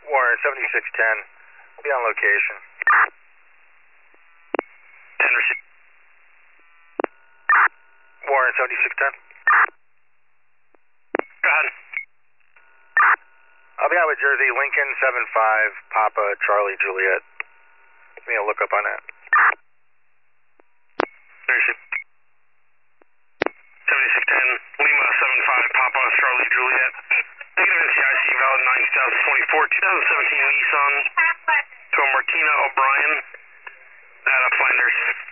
Warren, 7610. Be on location. 10 receive. Warren, 7610. Go ahead. I'll be out with Jersey, Lincoln, 75, Papa, Charlie, Juliet. Give me a look up on that. Receive. 7610, Lima, 75, Papa, Charlie, Juliet. Negative NCIC, valid 9/2024, 2017 Nissan to a Martina O'Brien at Flanders.